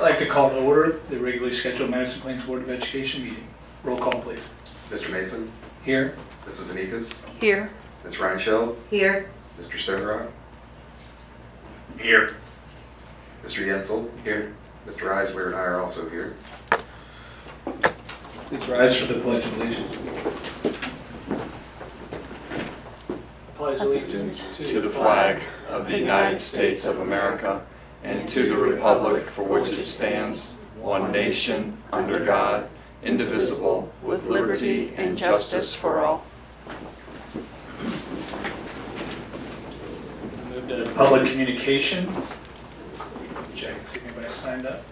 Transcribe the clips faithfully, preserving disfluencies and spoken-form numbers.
like to call to order the regularly scheduled Madison Plains Board of Education meeting. Roll call, please. Mister Mason, Here. Missus Anikas, Here. Miz Reinscheld, Here. Mister Stonerock, Here. Mister Yentzel, Here. Mister Eisler and I are also here. Please rise for the Pledge of Allegiance. Pledge allegiance to the flag of the United States of America and to the republic for which it stands, one nation, under God, indivisible, with liberty and justice for all. Move to public communication. Check and see if anybody signed up.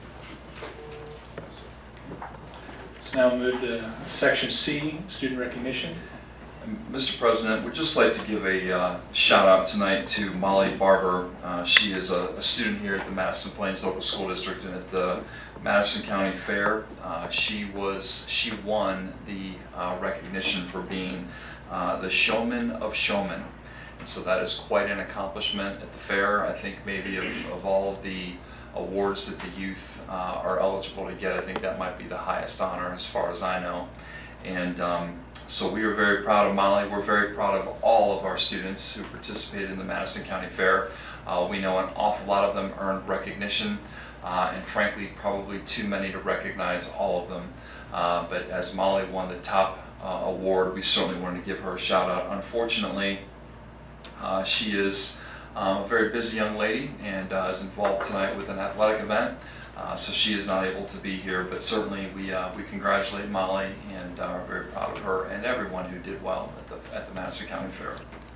So now we'll move to section C, student recognition. Mister President, we'd just like to give a uh, shout out tonight to Molly Barber. Uh, she is a, a student here at the Madison Plains Local School District and at the Madison County Fair. Uh, she was she won the uh, recognition for being uh, the showman of showmen, and so that is quite an accomplishment at the fair. I think maybe of, of all of the awards that the youth uh, are eligible to get, I think that might be the highest honor as far as I know. And um, So we are very proud of Molly. We're very proud of all of our students who participated in the Madison County Fair. Uh, we know an awful lot of them earned recognition, uh, and frankly, probably too many to recognize all of them. Uh, but as Molly won the top uh, award, we certainly wanted to give her a shout out. Unfortunately, uh, she is um, a very busy young lady and uh, is involved tonight with an athletic event. Uh, so she is not able to be here, but certainly we uh, we congratulate Molly and uh, are very proud of her and everyone who did well at the at the Madison County Fair.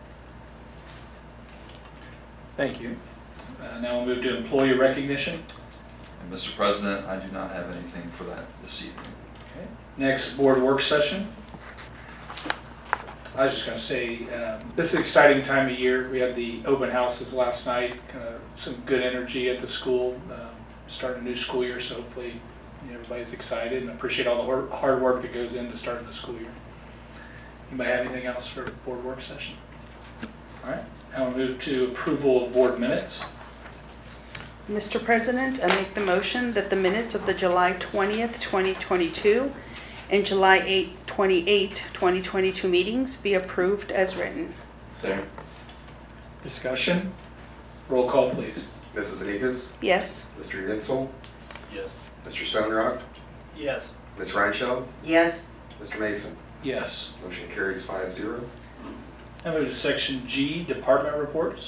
Thank you. Uh, now we'll move to employee recognition. And Mister President, I do not have anything for that this evening. Okay. Next, board work session. I was just going to say, um, this is an exciting time of year. We had the open houses last night, kind of some good energy at the school. Um, starting a new school year, so hopefully you know, everybody's excited and appreciate all the hard work that goes into starting the school year. Anybody have anything else for board work session? All right, now we'll move to approval of board minutes. Mister President, I make the motion that the minutes of the July twentieth, twenty twenty-two and July eighth, twenty-eighth, twenty twenty-two meetings be approved as written. Second. Discussion. Roll call, please. Missus Anikas, Yes. Mister Yentzel, Yes. Mister Stonerock, Yes. Miz Reinscheld, Yes. Mister Mason. Yes. Motion carries five zero. Now move to section G, department reports.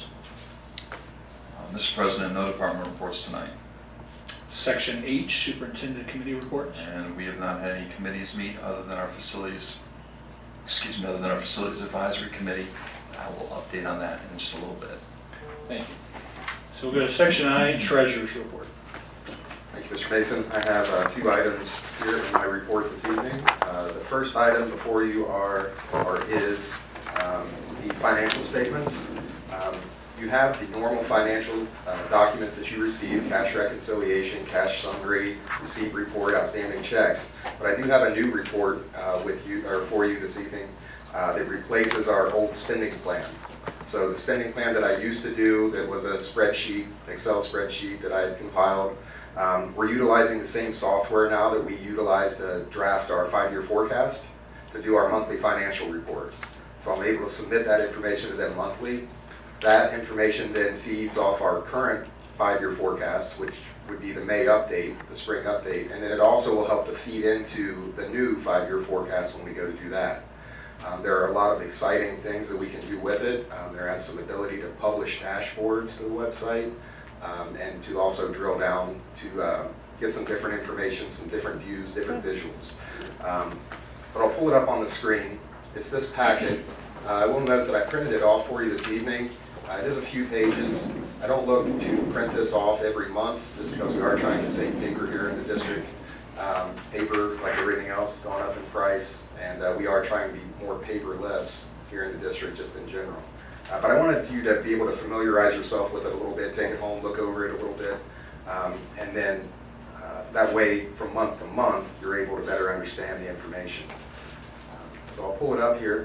Uh, Mister President, no department reports tonight, Section H, superintendent committee reports. and we have not had any committees meet other than our facilities. Excuse me, other than our facilities advisory committee. I will update on that in just a little bit. Thank you. So we'll go to section I, treasurer's report. Thank you, Mister Mason. I have uh, two items here in my report this evening. Uh, the first item before you are, or is, um, the financial statements. Um, you have the normal financial uh, documents that you receive: cash reconciliation, cash summary, receipt report, outstanding checks. But I do have a new report uh, with you, or for you this evening, uh, that replaces our old spending plan. So the spending plan that I used to do, that was a spreadsheet, Excel spreadsheet that I had compiled, um, we're utilizing the same software now that we utilize to draft our five-year forecast, to do our monthly financial reports. So I'm able to submit that information to them monthly. That information then feeds off our current five-year forecast, which would be the May update, the spring update, and then it also will help to feed into the new five-year forecast when we go to do that. Um, there are a lot of exciting things that we can do with it. Um, there has some ability to publish dashboards to the website, um, and to also drill down to uh, get some different information, some different views, different visuals. Um, but I'll pull it up on the screen. It's this packet. Uh, I will note that I printed it off for you this evening. Uh, it is a few pages. I don't look to print this off every month just because we are trying to save paper here in the district. Um, paper, like everything else, has gone up in price, and uh, we are trying to be more paperless here in the district just in general. Uh, but I wanted you to be able to familiarize yourself with it a little bit, take it home, look over it a little bit, um, and then uh, that way from month to month you're able to better understand the information. Um, so I'll pull it up here.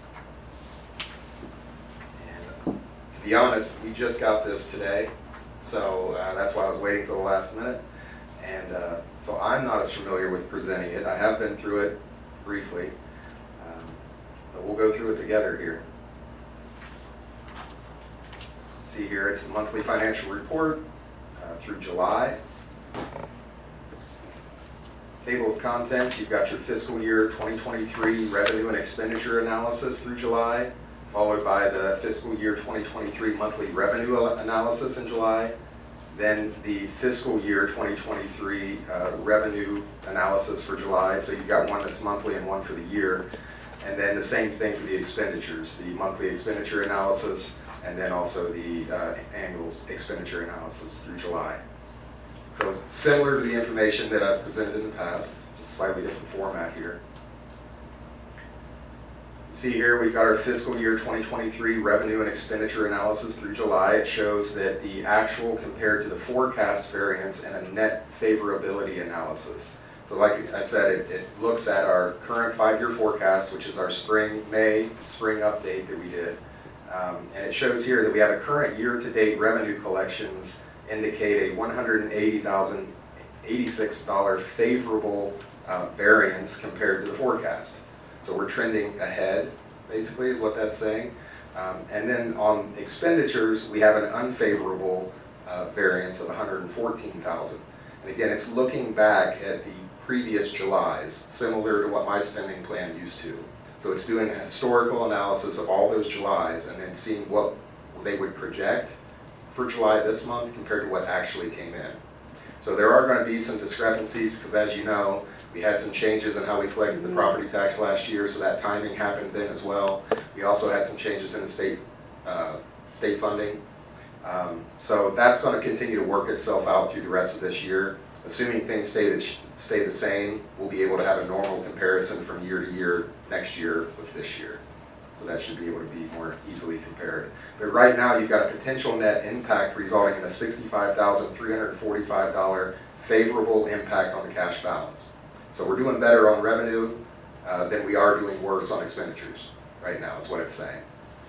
And to be honest, we just got this today, so uh, that's why I was waiting till the last minute. And uh, so I'm not as familiar with presenting it. I have been through it briefly, um, but we'll go through it together here. See here, it's the monthly financial report uh, through July. Table of contents, you've got your fiscal year twenty twenty-three revenue and expenditure analysis through July, followed by the fiscal year twenty twenty-three monthly revenue analysis in July, then the fiscal year twenty twenty-three uh, revenue analysis for July. So you've got one that's monthly and one for the year. And then the same thing for the expenditures, the monthly expenditure analysis, and then also the uh, annual expenditure analysis through July. So similar to the information that I've presented in the past, just slightly different format here. See here, we've got our fiscal year twenty twenty-three revenue and expenditure analysis through July. It shows that the actual compared to the forecast variance and a net favorability analysis. So like I said, it, it looks at our current five-year forecast, which is our spring, May spring update that we did. Um, and it shows here that we have a current year-to-date revenue collections indicate a one hundred eighty thousand eighty-six dollars favorable uh, variance compared to the forecast. So we're trending ahead, basically, is what that's saying. Um, and then on expenditures, we have an unfavorable uh, variance of one hundred fourteen thousand dollars. And again, it's looking back at the previous Julys, similar to what my spending plan used to. So it's doing a historical analysis of all those Julys and then seeing what they would project for July this month compared to what actually came in. So there are going to be some discrepancies because, as you know, we had some changes in how we collected the property tax last year, so that timing happened then as well. We also had some changes in the state uh, state funding. Um, so that's going to continue to work itself out through the rest of this year. Assuming things stay the, stay the same, we'll be able to have a normal comparison from year to year next year with this year. So that should be able to be more easily compared. But right now, you've got a potential net impact resulting in a sixty-five thousand three hundred forty-five dollars favorable impact on the cash balance. So we're doing better on revenue uh, than we are doing worse on expenditures right now, is what it's saying.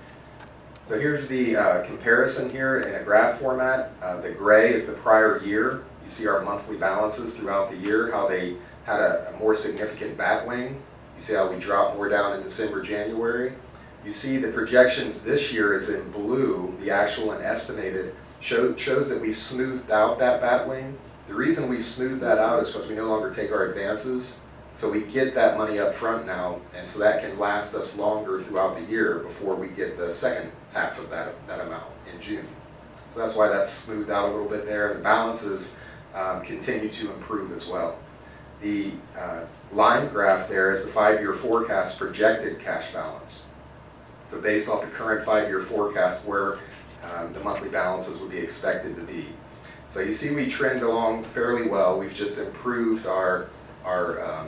So here's the uh, comparison here in a graph format. Uh, the gray is the prior year. You see our monthly balances throughout the year, how they had a, a more significant bat wing. You see how we dropped more down in December, January. You see the projections this year is in blue, the actual and estimated, show, shows that we've smoothed out that bat wing. The reason we've smoothed that out is because we no longer take our advances. So we get that money up front now, and so that can last us longer throughout the year before we get the second half of that, that amount in June. So that's why that's smoothed out a little bit there. The balances um, continue to improve as well. The uh, line graph there is the five-year forecast projected cash balance. So based off the current five-year forecast, where um, the monthly balances would be expected to be. So you see we trend along fairly well. We've just improved our, our, um,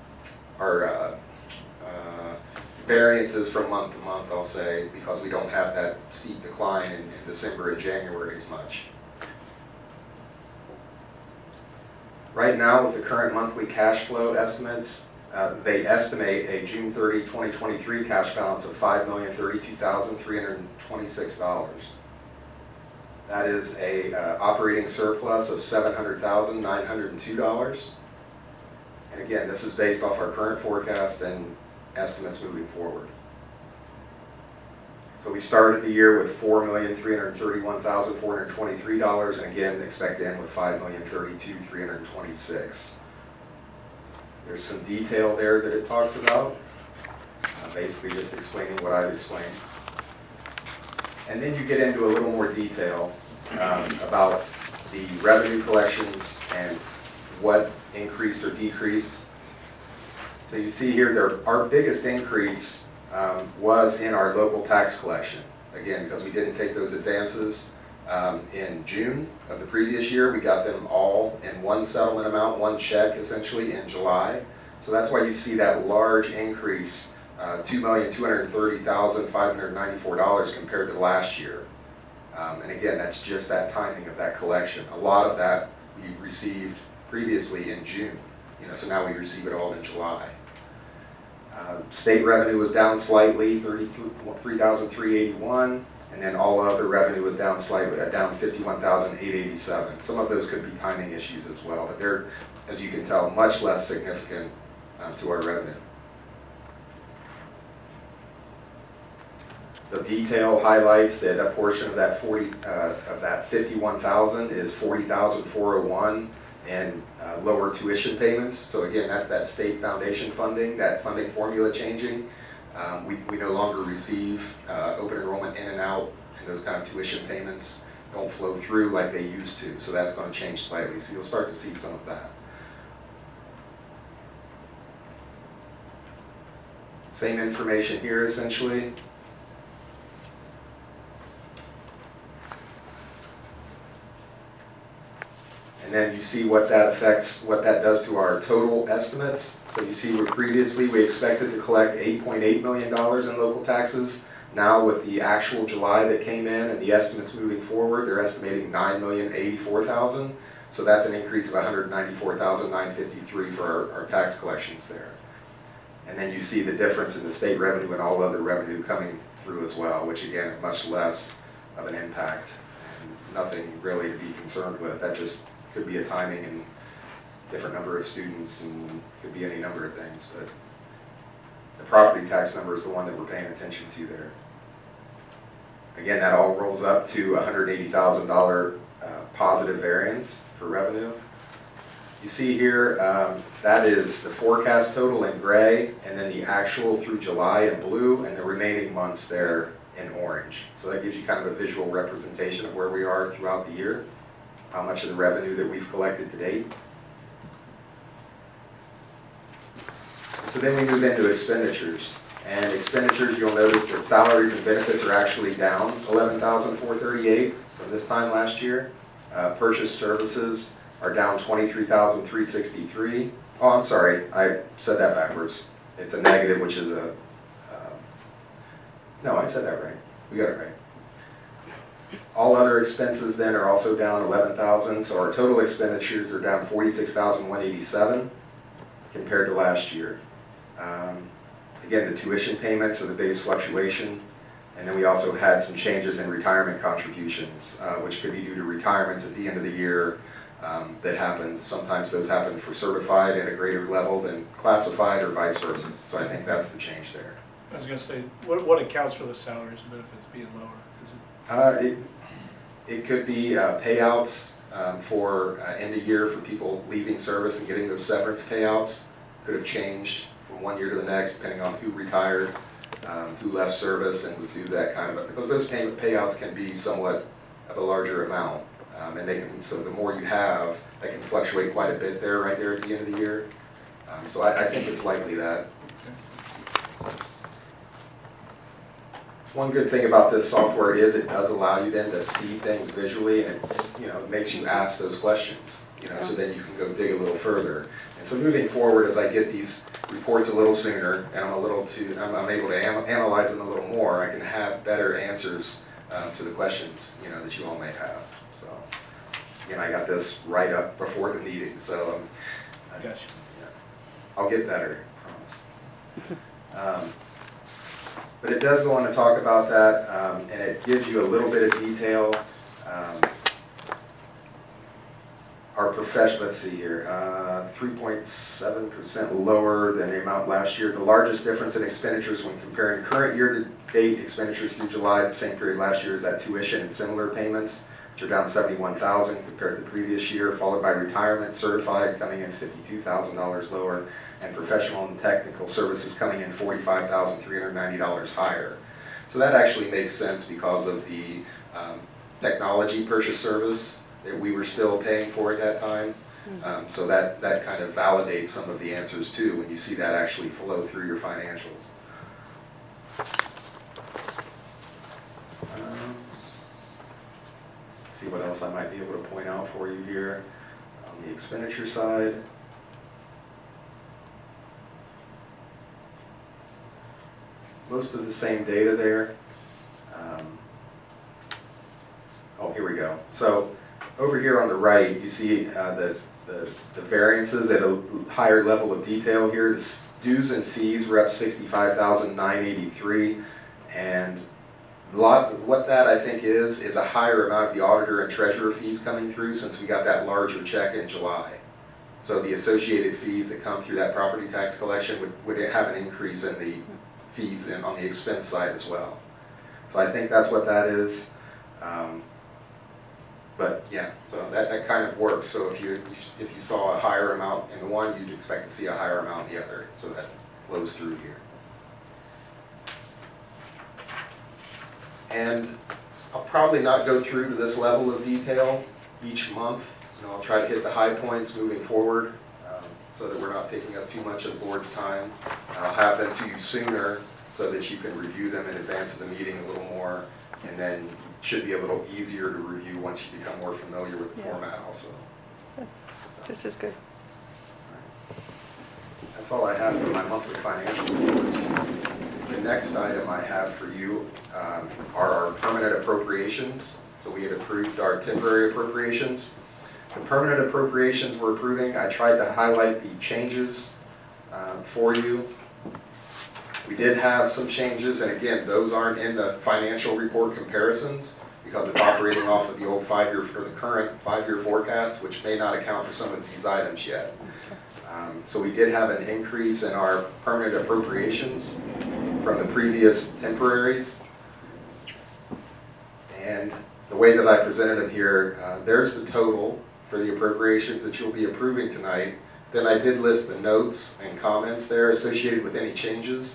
our uh, uh, variances from month to month, I'll say, because we don't have that steep decline in, in December and January as much. Right now, with the current monthly cash flow estimates, uh, they estimate a June thirtieth, twenty twenty-three cash balance of five million thirty-two thousand three hundred twenty-six dollars. That is a uh, operating surplus of seven hundred thousand nine hundred two dollars. And again, this is based off our current forecast and estimates moving forward. So we started the year with four million three hundred thirty-one thousand four hundred twenty-three dollars, and again, expect to end with five million thirty-two thousand three hundred twenty-six dollars. There's some detail there that it talks about, uh, basically just explaining what I've explained. And then you get into a little more detail um, about the revenue collections and what increased or decreased. So you see here, there, our biggest increase um, was in our local tax collection. Again, because we didn't take those advances um, in June of the previous year. We got them all in one settlement amount, one check essentially in July. So that's why you see that large increase, uh, two million two hundred thirty thousand five hundred ninety-four dollars compared to last year. Um, and again, that's just that timing of that collection. A lot of that we received previously in June, you know, so now we receive it all in July. Uh, state revenue was down slightly, thirty-three thousand three hundred eighty-one dollars. And then all other revenue was down slightly, uh, down fifty-one thousand eight hundred eighty-seven. Some of those could be timing issues as well, but they're, as you can tell, much less significant um, to our revenue. The detail highlights that a portion of that forty, uh, of that fifty-one thousand is forty thousand four hundred one and uh, lower tuition payments. So again, that's that state foundation funding, that funding formula changing. Um, we, we no longer receive uh, open enrollment in and out, and those kind of tuition payments don't flow through like they used to. So that's going to change slightly. So you'll start to see some of that. Same information here essentially. And then you see what that affects, what that does to our total estimates. So you see where previously we expected to collect eight point eight million dollars in local taxes. Now with the actual July that came in and the estimates moving forward, they're estimating nine million eighty-four thousand. So that's an increase of one hundred ninety-four thousand nine hundred fifty-three for our, our tax collections there. And then you see the difference in the state revenue and all other revenue coming through as well, which again, much less of an impact and nothing really to be concerned with. That just could be a timing and different number of students, and could be any number of things, but the property tax number is the one that we're paying attention to there. Again, that all rolls up to one hundred eighty thousand dollars uh, positive variance for revenue. You see here, um, that is the forecast total in gray, and then the actual through July in blue, and the remaining months there in orange. So that gives you kind of a visual representation of where we are throughout the year, how much of the revenue that we've collected to date. So then we move into expenditures. And expenditures, you'll notice that salaries and benefits are actually down eleven thousand four hundred thirty-eight from this time last year. Uh, purchase services are down twenty-three thousand three hundred sixty-three. Oh, I'm sorry, I said that backwards. It's a negative, which is a, uh, no, I said that right. We got it right. All other expenses then are also down eleven thousand, so our total expenditures are down forty-six thousand one hundred eighty-seven compared to last year. Um, again, the tuition payments are the biggest fluctuation, and then we also had some changes in retirement contributions, uh, which could be due to retirements at the end of the year um, that happened. Sometimes those happen for certified at a greater level than classified, or vice versa. So I think that's the change there. I was going to say, what, what accounts for the salaries and benefits being lower? Is it Uh, it, it could be uh, payouts um, for uh, end of year for people leaving service and getting those severance payouts. Could have changed from one year to the next depending on who retired, um, who left service and was due that kind of, because those payment payouts can be somewhat of a larger amount. Um, and they can, so the more you have, that can fluctuate quite a bit there, right there at the end of the year. Um, so I, I think it's likely that. One good thing about this software is it does allow you then to see things visually, and it just, you know, makes you ask those questions, you know, so then you can go dig a little further. And so moving forward, as I get these reports a little sooner, and I'm a little too, I'm, I'm able to an analyze them a little more, I can have better answers um, to the questions, you know, that you all may have. So, again, I got this right up before the meeting, so um, I, Gotcha. yeah, I'll get better, I promise. Um, But it does go on to talk about that, um, and it gives you a little bit of detail. Um, our profession, let's see here, uh, three point seven percent lower than the amount last year. The largest difference in expenditures when comparing current year-to-date expenditures through July, the same period last year, is that tuition and similar payments, which are down seventy-one thousand dollars compared to the previous year, followed by retirement certified coming in fifty-two thousand dollars lower, and professional and technical services coming in forty-five thousand three hundred ninety dollars higher. So that actually makes sense because of the um, technology purchase service that we were still paying for at that time. Um, so that, that kind of validates some of the answers too when you see that actually flow through your financials. Um, see what else I might be able to point out for you here on the expenditure side. Most of the same data there. Um, oh, here we go. So over here on the right, you see uh, the, the, the variances at a higher level of detail here. The dues and fees were up sixty-five thousand nine hundred eighty-three, and lot, what that I think is, is a higher amount of the auditor and treasurer fees coming through since we got that larger check in July. So the associated fees that come through that property tax collection would, would have an increase in the fees in, on the expense side as well. So I think that's what that is. Um, but yeah, so that, that kind of works. So if you, if you saw a higher amount in the one, you'd expect to see a higher amount in the other. So that flows through here. And I'll probably not go through to this level of detail each month. You know, I'll try to hit the high points moving forward um, so that we're not taking up too much of the board's time. I'll have them to you sooner so that you can review them in advance of the meeting a little more, and then it should be a little easier to review once you become more familiar with the Yeah. format also. So, This is good. that's all I have for my monthly financial reports. The next item I have for you um, are our permanent appropriations. So we had approved our temporary appropriations. The permanent appropriations we're approving, I tried to highlight the changes um, for you. We did have some changes, and again, those aren't in the financial report comparisons because it's operating off of the old five-year, or the current five-year forecast, which may not account for some of these items yet. Um, so we did have an increase in our permanent appropriations from the previous temporaries. And the way that I presented them here, uh, there's the total for the appropriations that you'll be approving tonight. Then I did list the notes and comments there associated with any changes.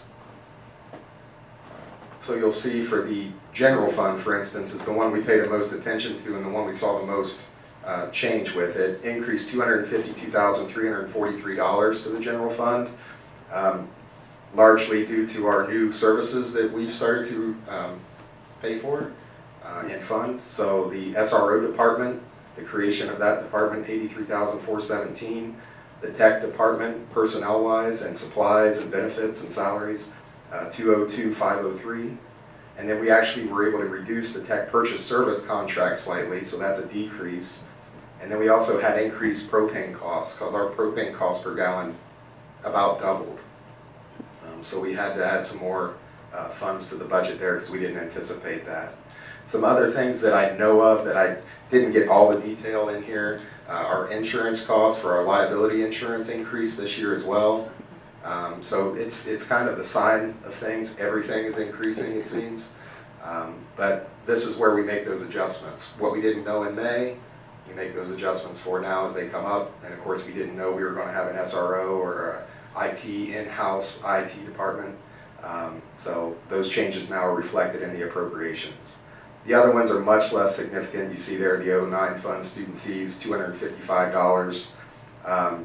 So you'll see for the general fund, for instance, is the one we pay the most attention to and the one we saw the most uh, change with. It increased two hundred fifty-two thousand three hundred forty-three dollars to the general fund. Um, largely due to our new services that we've started to um, pay for uh, and fund. So the S R O department, the creation of that department, eighty-three thousand four hundred seventeen dollars. The tech department, personnel-wise and supplies and benefits and salaries, uh, two hundred two thousand five hundred three dollars. And then we actually were able to reduce the tech purchase service contract slightly, so that's a decrease. And then we also had increased propane costs because our propane costs per gallon about doubled. Um, so we had to add some more uh, funds to the budget there because we didn't anticipate that. Some other things that I know of that I didn't get all the detail in here, uh, our insurance costs for our liability insurance increased this year as well. Um, so it's, it's kind of the sign of things. Everything is increasing, it seems. Um, but this is where we make those adjustments. What we didn't know in May, we make those adjustments for now as they come up. And of course, we didn't know we were going to have an S R O or a I T, in-house I T department. Um, so those changes now are reflected in the appropriations. The other ones are much less significant. You see there the oh nine fund student fees, two hundred fifty-five dollars. Um,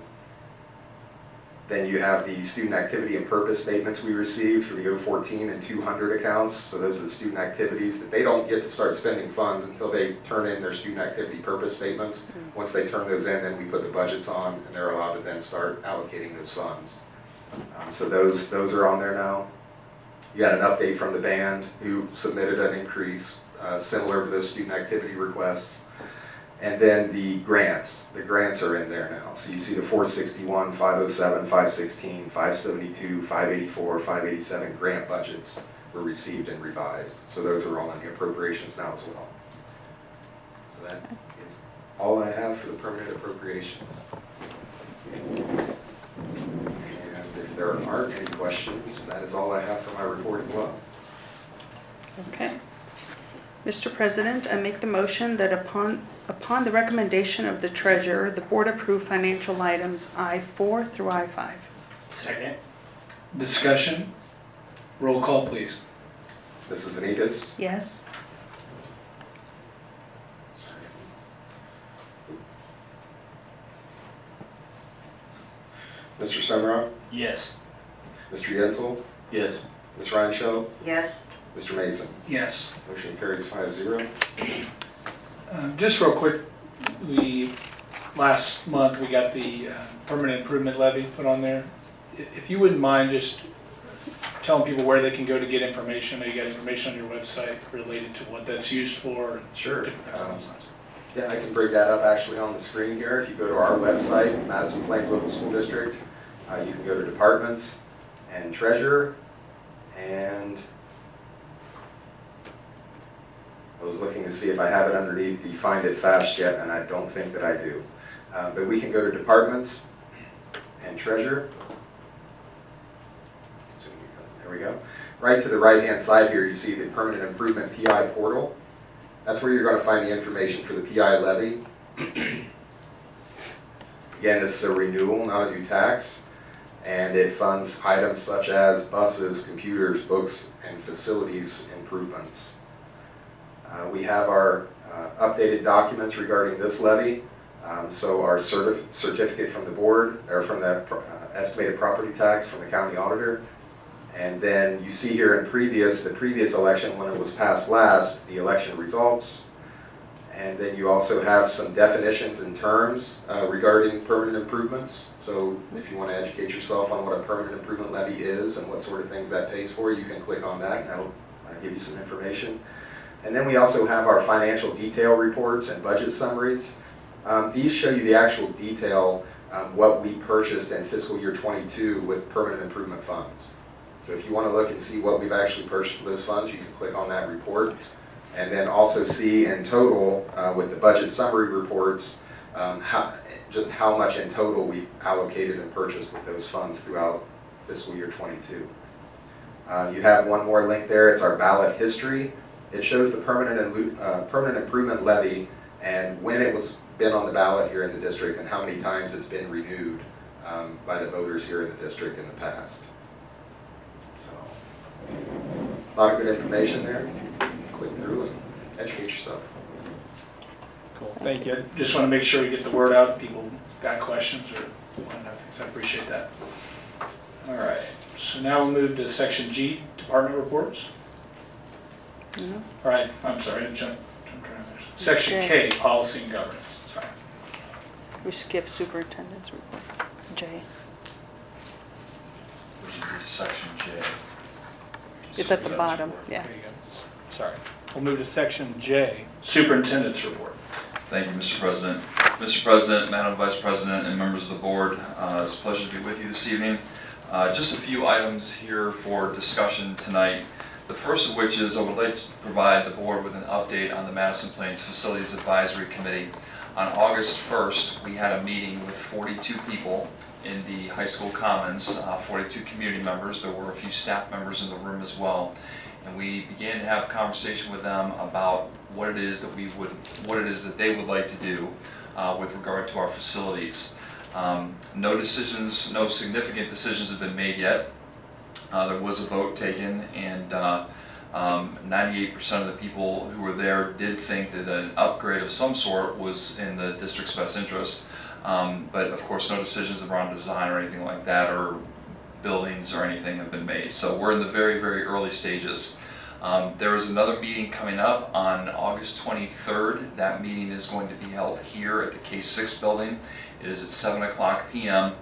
then you have the student activity and purpose statements we received for the oh fourteen and two hundred accounts. So those are the student activities that they don't get to start spending funds until they turn in their student activity purpose statements. Mm-hmm. Once they turn those in, then we put the budgets on and they're allowed to then start allocating those funds. Um, so those, those are on there now. You got an update from the band who submitted an increase uh, similar to those student activity requests. And then the grants, the grants are in there now. So you see the four sixty-one, five oh seven, five sixteen, five seventy-two, five eighty-four, five eighty-seven grant budgets were received and revised. So those are all in the appropriations now as well. So that is all I have for the permanent appropriations. And if there aren't any questions, that is all I have for my report as well. Okay. Mister President, I make the motion that upon upon the recommendation of the treasurer, the board approve financial items I four through I five. Second. Discussion. Roll call, please. Missus Anikis? Yes. Mister Sumrock? Yes. Mister Yensel? Yes. Miz Reinschel? Yes. Mister Mason? Yes. Motion carries five zero. Um, Just real quick, we, last month, we got the uh, permanent improvement levy put on there. I- If you wouldn't mind just telling people where they can go to get information, I know you got information on your website related to what that's used for. and Sure. different things along those lines. Yeah, I can bring that up actually on the screen here. If you go to our website, Madison Plains Local School District, uh, you can go to departments and treasurer, and I was looking to see if I have it underneath the Find It Fast yet, and I don't think that I do. Uh, But we can go to Departments and Treasure. There we go. Right to the right-hand side here, you see the Permanent Improvement P I portal. That's where you're going to find the information for the P I levy. Again, this is a renewal, not a new tax, and it funds items such as buses, computers, books, and facilities improvements. Uh, we have our uh, updated documents regarding this levy. Um, so our certif certificate from the board, or from the uh, estimated property tax from the county auditor. And then you see here in previous, the previous election when it was passed last, the election results. And then you also have some definitions and terms uh, regarding permanent improvements. So if you want to educate yourself on what a permanent improvement levy is and what sort of things that pays for, you can click on that and that'll uh, give you some information. And then we also have our financial detail reports and budget summaries. Um, these show you the actual detail, um, what we purchased in fiscal year twenty-two with permanent improvement funds. So if you want to look and see what we've actually purchased with those funds, you can click on that report. And then also see in total, uh, with the budget summary reports, um, how, just how much in total we allocated and purchased with those funds throughout fiscal year twenty-two. Uh, you have one more link there, it's our ballot history. It shows the permanent, uh, permanent improvement levy and when it was been on the ballot here in the district and how many times it's been renewed um, by the voters here in the district in the past. So, a lot of good information there. Click through and educate yourself. Cool, thank you. Just want to make sure we get the word out if people got questions or want to know things. I appreciate that. All right, so now we'll move to section G, department reports. Mm-hmm. All right, I'm sorry, I jumped, jumped around there. Section K, policy and governance. Sorry. We skip superintendent's reports. J. We should do section J. It's at the bottom, yeah. There you go. Sorry. We'll move to section J, superintendent's report. Thank you, Mister President. Mister President, Madam Vice President, and members of the board, uh, it's a pleasure to be with you this evening. Uh, just a few items here for discussion tonight. The first of which is I would like to provide the board with an update on the Madison Plains Facilities Advisory Committee. On August first, we had a meeting with forty-two people in the high school commons, uh, forty-two community members. There were a few staff members in the room as well. And we began to have a conversation with them about what it is that we would, what it is that they would like to do uh, with regard to our facilities. Um, no decisions, no significant decisions have been made yet. Uh, there was a vote taken, and uh, um, ninety-eight percent of the people who were there did think that an upgrade of some sort was in the district's best interest. Um, but of course, no decisions around design or anything like that, or buildings or anything have been made. So we're in the very, very early stages. Um, there is another meeting coming up on August twenty-third. That meeting is going to be held here at the K six building. It is at seven o'clock p m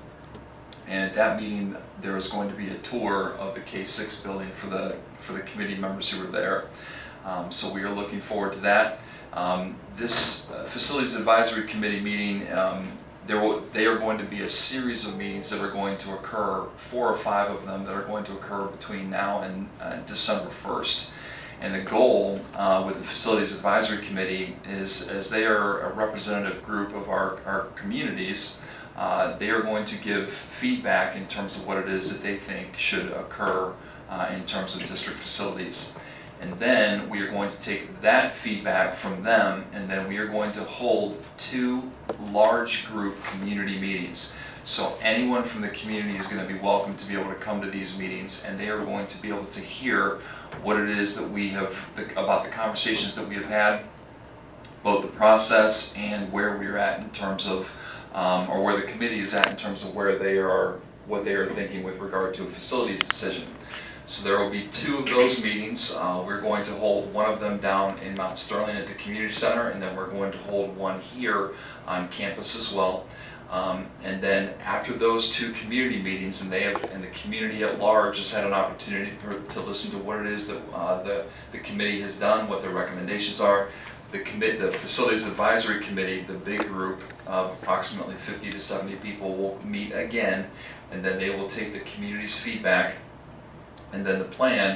And at that meeting, there is going to be a tour of the K six building for the for the committee members who are there. Um, so we are looking forward to that. Um, this uh, Facilities Advisory Committee meeting, um, there will, they are going to be a series of meetings that are going to occur, four or five of them that are going to occur between now and uh, December first. And the goal uh, with the Facilities Advisory Committee is, as they are a representative group of our, our communities, uh, they are going to give feedback in terms of what it is that they think should occur uh, in terms of district facilities. And then we are going to take that feedback from them, and then we are going to hold two large group community meetings. So anyone from the community is going to be welcome to be able to come to these meetings, and they are going to be able to hear what it is that we have, the, about the conversations that we have had, both the process and where we're at in terms of, um, or where the committee is at in terms of where they are, what they are thinking with regard to a facilities decision. So there will be two of those meetings. Uh, we're going to hold one of them down in Mount Sterling at the community center, and then we're going to hold one here on campus as well. Um, and then after those two community meetings, and they have, and the community at large has had an opportunity to, to listen to what it is that uh, the the committee has done, what their recommendations are. The commit, the Facilities Advisory Committee, the big group of approximately fifty to seventy people, will meet again, and then they will take the community's feedback. And then the plan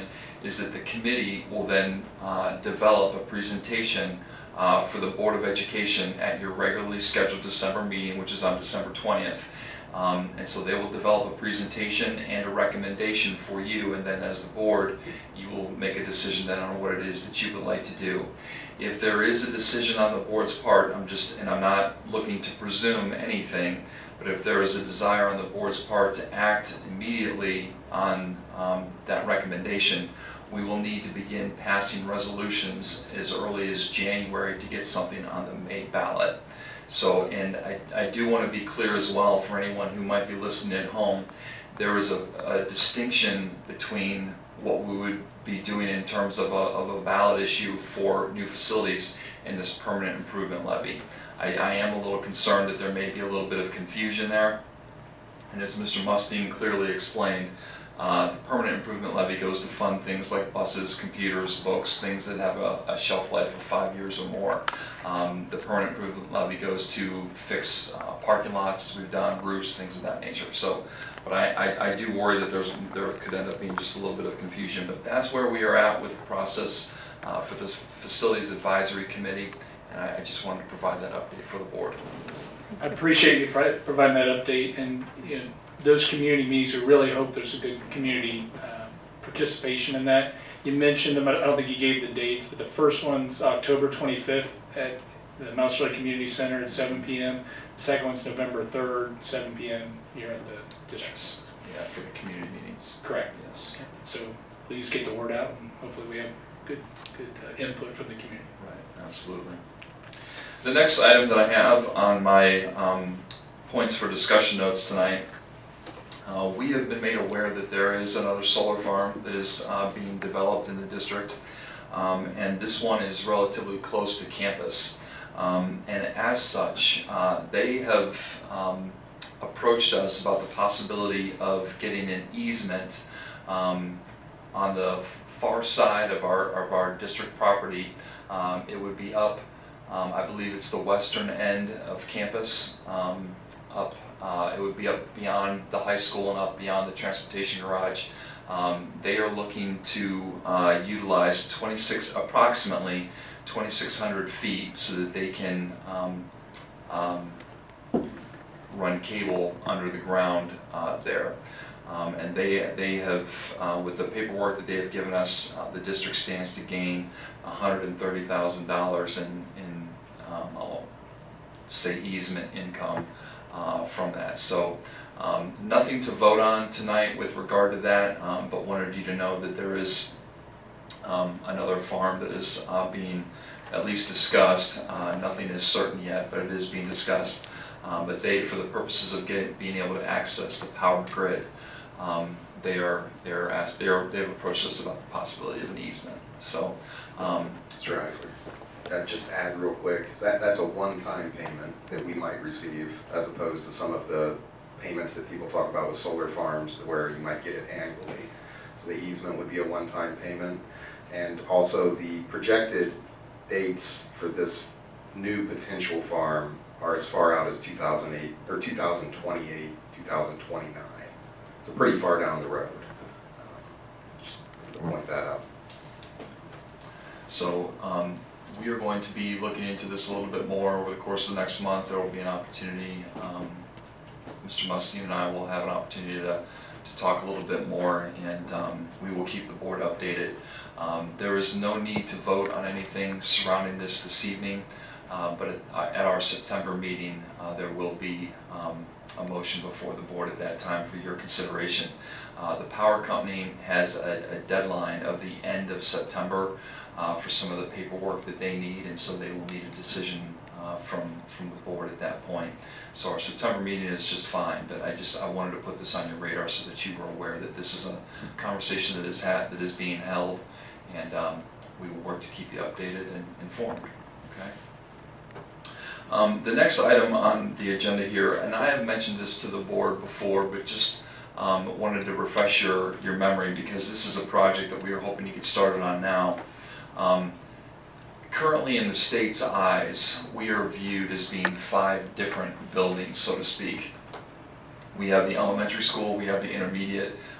is that the committee will then uh, develop a presentation uh, for the Board of Education at your regularly scheduled December meeting, which is on December twentieth. Um, and so they will develop a presentation and a recommendation for you, and then as the board, you will make a decision then on what it is that you would like to do. If there is a decision on the board's part, I'm just, and I'm not looking to presume anything, but if there is a desire on the board's part to act immediately on um, that recommendation, we will need to begin passing resolutions as early as January to get something on the May ballot. So, and I, I do want to be clear as well for anyone who might be listening at home, there is a, a distinction between what we would be doing in terms of a, of a ballot issue for new facilities and this permanent improvement levy. I, I am a little concerned that there may be a little bit of confusion there. And as Mister Mustine clearly explained, uh, the permanent improvement levy goes to fund things like buses, computers, books, things that have a, a shelf life of five years or more. Um, the permanent improvement levy goes to fix uh, parking lots, as we've done, roofs, things of that nature. So, but I, I, I do worry that there's there could end up being just a little bit of confusion. But that's where we are at with the process uh, for this Facilities Advisory Committee, and I, I just wanted to provide that update for the board. I appreciate you pro- providing that update, and you know, those community meetings, I really hope there's a good community uh, participation in that. You mentioned them, I don't think you gave the dates, but the first one's October twenty-fifth at the Mouse Lake Community Center at seven p m The second one's November third, seven p m here at the district. Yes. Yeah, for the community meetings. Correct. Yes. So please get the word out, and hopefully we have good, good uh, input from the community. Right, absolutely. The next item that I have on my um, points for discussion notes tonight, uh, we have been made aware that there is another solar farm that is uh, being developed in the district, um, and this one is relatively close to campus. Um, and as such, uh, they have um, approached us about the possibility of getting an easement um, on the far side of our, of our district property. Um, it would be up, um, I believe it's the western end of campus, um, up, uh, it would be up beyond the high school and up beyond the transportation garage. Um, they are looking to uh, utilize twenty-six, approximately twenty-six hundred feet so that they can um, um, run cable under the ground uh, there. Um, and they, they have, uh, with the paperwork that they have given us, uh, the district stands to gain one hundred thirty thousand dollars in, in um, I'll say easement income uh, from that. So um, nothing to vote on tonight with regard to that, um, but wanted you to know that there is um, another farm that is uh, being at least discussed. Uh, nothing is certain yet, but it is being discussed. Um, but they, for the purposes of getting, being able to access the power grid, um, they are they're asked they're they've approached us about the possibility of an easement. So, um, Mister Eisler, uh, just add real quick, that, that's a one-time payment that we might receive as opposed to some of the payments that people talk about with solar farms where you might get it annually. So the easement would be a one-time payment. And also the projected dates for this new potential farm are as far out as two thousand eight or two thousand twenty-eight, two thousand twenty-nine. So pretty far down the road. Um, just to point that out. So um, we are going to be looking into this a little bit more over the course of the next month. There will be an opportunity. Um, Mister Mustine and I will have an opportunity to, to talk a little bit more, and um, we will keep the board updated. Um, there is no need to vote on anything surrounding this this evening, uh, but at, at our September meeting, uh, there will be um, a motion before the board at that time for your consideration. Uh, the power company has a, a deadline of the end of September uh, for some of the paperwork that they need, and so they will need a decision uh, from from the board at that point. So our September meeting is just fine, but I just I wanted to put this on your radar so that you were aware that this is a conversation that is had that is being held, and um, we will work to keep you updated and informed. Okay. Um, the next item on the agenda here, and I have mentioned this to the board before, but just um, wanted to refresh your, your memory because this is a project that we are hoping to get started on now. Um, currently in the state's eyes, we are viewed as being five different buildings, so to speak. We have the elementary school, we have the intermediate,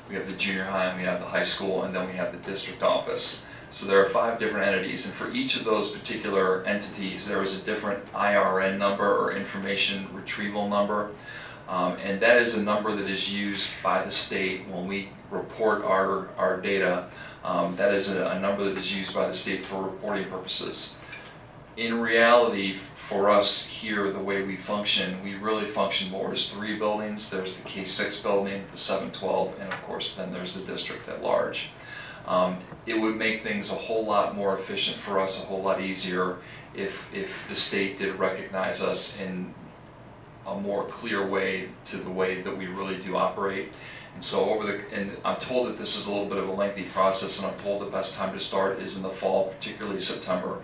we have the junior high, and we have the high school, and then we have the district office. So there are five different entities, and for each of those particular entities, there is a different I R N number or information retrieval number. Um, and that is a number that is used by the state when we report our, our data. Um, that is a, a number that is used by the state for reporting purposes. In reality, for us here, the way we function, we really function more as three buildings. There's the K six building, the seven twelve, and of course then there's the district at large. Um, it would make things a whole lot more efficient for us, a whole lot easier if, if the state did recognize us in a more clear way to the way that we really do operate. And so over the, and I'm told that this is a little bit of a lengthy process, and I'm told the best time to start is in the fall, particularly September.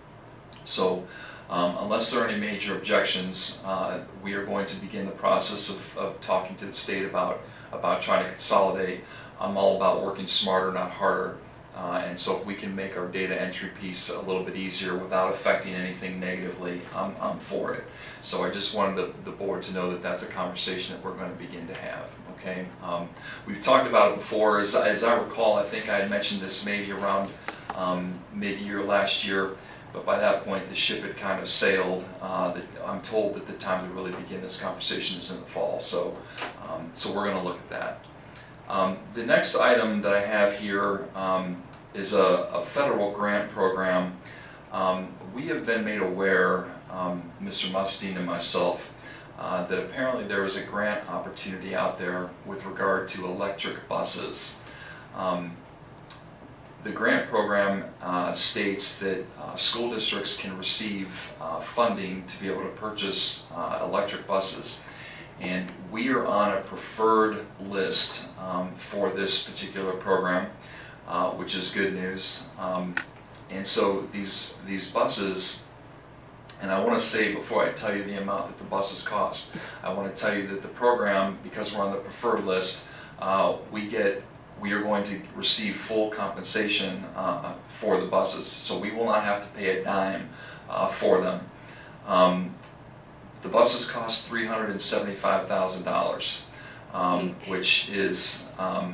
So um, unless there are any major objections, uh, we are going to begin the process of, of talking to the state about, about trying to consolidate. I'm all about working smarter, not harder. Uh, and so if we can make our data entry piece a little bit easier without affecting anything negatively, I'm, I'm for it. So I just wanted the, the board to know that that's a conversation that we're going to begin to have. Okay, um, we've talked about it before. As, as I recall, I think I had mentioned this maybe around um, mid-year last year, but by that point the ship had kind of sailed. Uh, that I'm told that the time to really begin this conversation is in the fall. So, um, so we're going to look at that. Um, the next item that I have here um, is a, a federal grant program. Um, we have been made aware, um, Mister Mustine and myself, uh, that apparently there is a grant opportunity out there with regard to electric buses. Um, the grant program uh, states that uh, school districts can receive uh, funding to be able to purchase uh, electric buses. And we are on a preferred list um, for this particular program, uh, which is good news. Um, and so these these buses, and I want to say before I tell you the amount that the buses cost, I want to tell you that the program, because we're on the preferred list, uh, we get we are going to receive full compensation uh, for the buses. So we will not have to pay a dime uh, for them. Um, The buses cost three hundred seventy-five thousand dollars, um, which is um,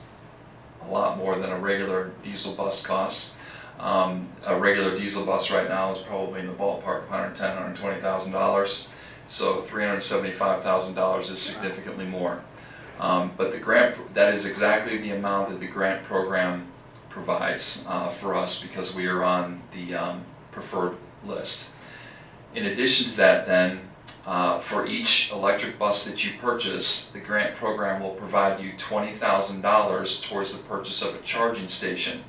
a lot more than a regular diesel bus costs. Um, a regular diesel bus right now is probably in the ballpark of one hundred ten thousand dollars, one hundred twenty thousand dollars. So three hundred seventy-five thousand dollars is significantly more. Um, but the grant, that is exactly the amount that the grant program provides uh, for us, because we are on the um, preferred list. In addition to that then, uh, for each electric bus that you purchase, the grant program will provide you twenty thousand dollars towards the purchase of a charging station.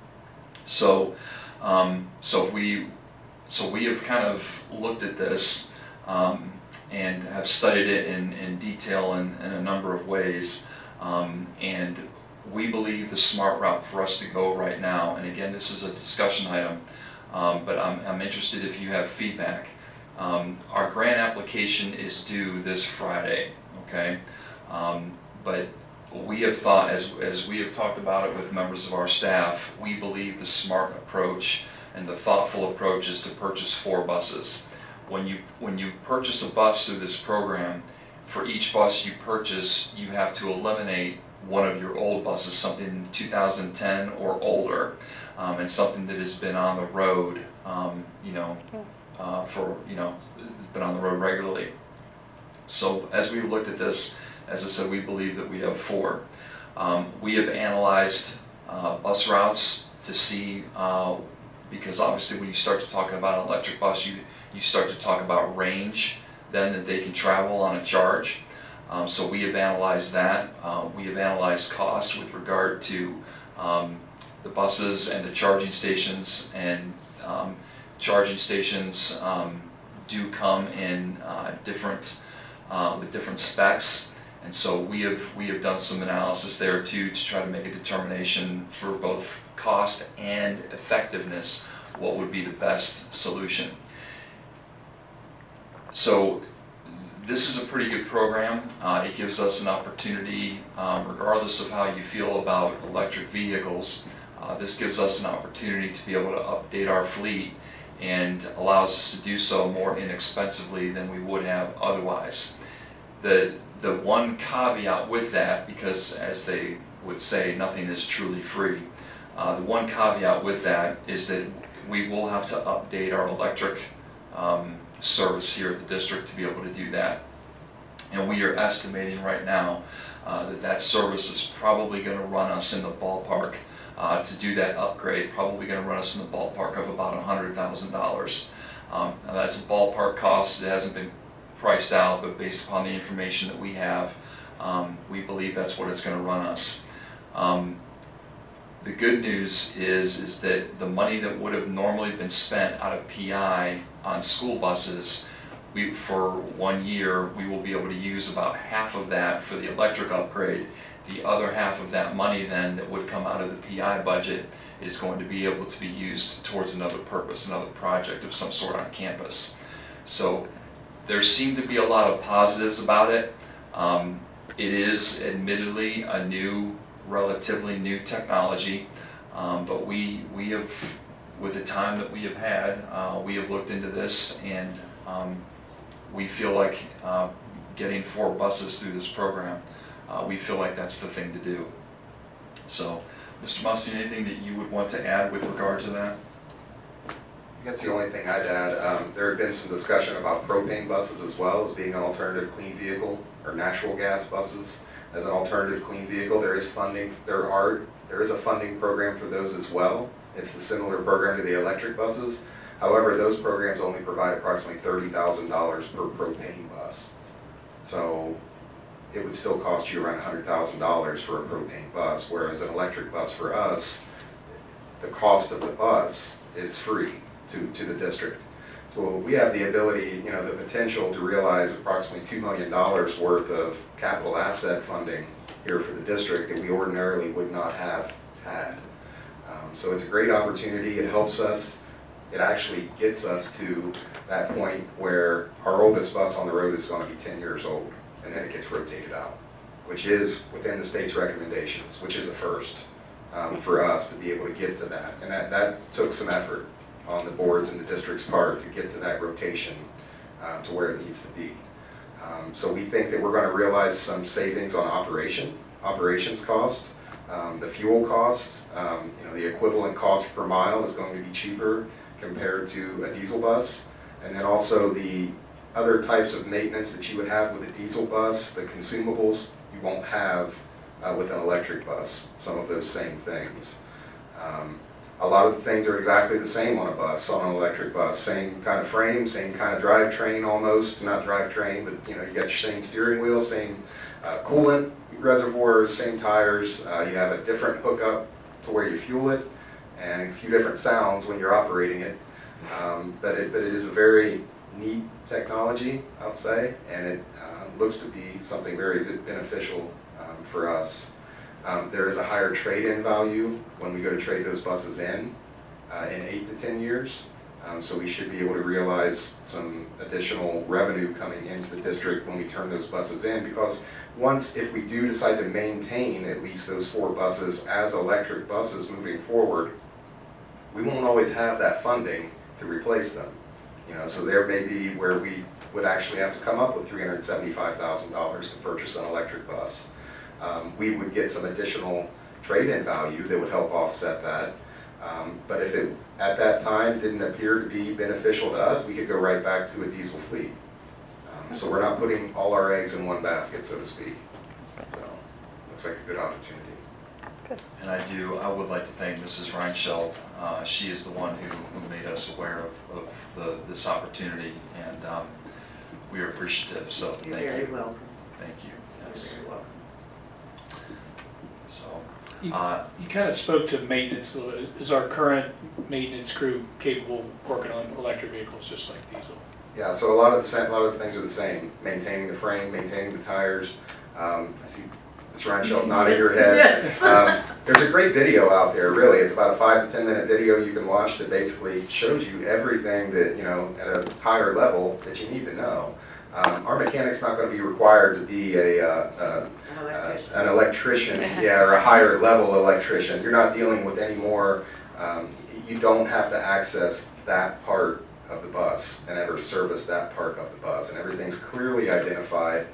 So, um, so we, so we have kind of looked at this um, and have studied it in, in detail in, in a number of ways. Um, and we believe the smart route for us to go right now, and again, this is a discussion item, um, but I'm, I'm interested if you have feedback. Um, our grant application is due this Friday, okay? Um, but we have thought, as, as we have talked about it with members of our staff, we believe the smart approach and the thoughtful approach is to purchase four buses. When you, when you purchase a bus through this program, for each bus you purchase, you have to eliminate one of your old buses, something two thousand ten or older, um, and something that has been on the road, um, you know, uh, for, you know, been on the road regularly. So as we've looked at this, as I said, we believe that we have four. Um, we have analyzed uh, bus routes to see, uh, because obviously when you start to talk about an electric bus, you, you start to talk about range, then that they can travel on a charge. Um, so we have analyzed that. Uh, we have analyzed cost with regard to um, the buses and the charging stations, and um, charging stations um, do come in uh, different, uh, with different specs. And so we have, we have done some analysis there too to try to make a determination for both cost and effectiveness, what would be the best solution. So this is a pretty good program. Uh, it gives us an opportunity, um, regardless of how you feel about electric vehicles, uh, this gives us an opportunity to be able to update our fleet, and allows us to do so more inexpensively than we would have otherwise. The, the one caveat with that, because as they would say, nothing is truly free. Uh, the one caveat with that is that we will have to update our electric um, service here at the district to be able to do that. And we are estimating right now uh, that that service is probably going to run us in the ballpark uh, to do that upgrade, probably going to run us in the ballpark of about one hundred thousand dollars. Um, now that's a ballpark cost. It hasn't been priced out, but based upon the information that we have, um, we believe that's what it's going to run us. Um, the good news is, is that the money that would have normally been spent out of P I on school buses, we, for one year, we will be able to use about half of that for the electric upgrade. The other half of that money then that would come out of the P I budget is going to be able to be used towards another purpose, another project of some sort on campus. So there seem to be a lot of positives about it. Um, it is admittedly a new, relatively new technology, um, but we, we have, with the time that we have had, uh, we have looked into this, and um, we feel like uh, getting four buses through this program, uh, we feel like that's the thing to do. So, Mister Musti, anything that you would want to add with regard to that? I guess the only thing I'd add, um, there had been some discussion about propane buses as well as being an alternative clean vehicle, or natural gas buses as an alternative clean vehicle. There is funding, there are, there is a funding program for those as well. It's the similar program to the electric buses. However, those programs only provide approximately thirty thousand dollars per propane bus. So it would still cost you around one hundred thousand dollars for a propane bus, whereas an electric bus for us, the cost of the bus is free to, to the district. So we have the ability, you know, the potential to realize approximately two million dollars worth of capital asset funding here for the district that we ordinarily would not have had. Um, so it's a great opportunity. It helps us. It actually gets us to that point where our oldest bus on the road is going to be ten years old, and then it gets rotated out, which is within the state's recommendations, which is a first um, for us to be able to get to that. And that, that took some effort on the boards and the district's part to get to that rotation uh, to where it needs to be. Um, so we think that we're going to realize some savings on operation, operations cost. Um, the fuel cost, um, you know, the equivalent cost per mile is going to be cheaper compared to a diesel bus. And then also the other types of maintenance that you would have with a diesel bus, the consumables, you won't have uh, with an electric bus, some of those same things. Um, A lot of the things are exactly the same on a bus, on an electric bus. Same kind of frame, same kind of drivetrain almost, not drivetrain, but you know, you got your same steering wheel, same uh, coolant reservoirs, same tires. Uh, you have a different hookup to where you fuel it, and a few different sounds when you're operating it. Um, but it. But it is a very neat technology, I'll say, and it uh, looks to be something very beneficial um, for us. Um, there is a higher trade-in value when we go to trade those buses in, uh, in eight to ten years. Um, so we should be able to realize some additional revenue coming into the district when we turn those buses in, because once, if we do decide to maintain at least those four buses as electric buses moving forward, we won't always have that funding to replace them. You know, so there may be where we would actually have to come up with three hundred seventy-five thousand dollars to purchase an electric bus. Um, we would get some additional trade-in value that would help offset that. Um, but if it, at that time, didn't appear to be beneficial to us, we could go right back to a diesel fleet. Um, so we're not putting all our eggs in one basket, so to speak. So, looks like a good opportunity. And I do, I would like to thank Missus Reinscheld. Uh, she is the one who, who made us aware of, of the, this opportunity, and um, we are appreciative, so You're thank very you. welcome. Thank you. You're Yes. very welcome. So, You, uh, you kind of spoke to maintenance. So Is is our current maintenance crew capable of working on electric vehicles just like diesel? Yeah, so a lot of the same, a lot of the things are the same. Maintaining the frame, maintaining the tires. Um, I see Miz Reinscheld nodding her head. Yes. Um, there's a great video out there, really. It's about a five to ten minute video you can watch that basically shows you everything that, you know, at a higher level that you need to know. Um, our mechanic's not going to be required to be a, uh, An uh, electrician. an electrician, yeah, or a higher level electrician. You're not dealing with any more, um, you don't have to access that part of the bus and ever service that part of the bus. And everything's clearly identified.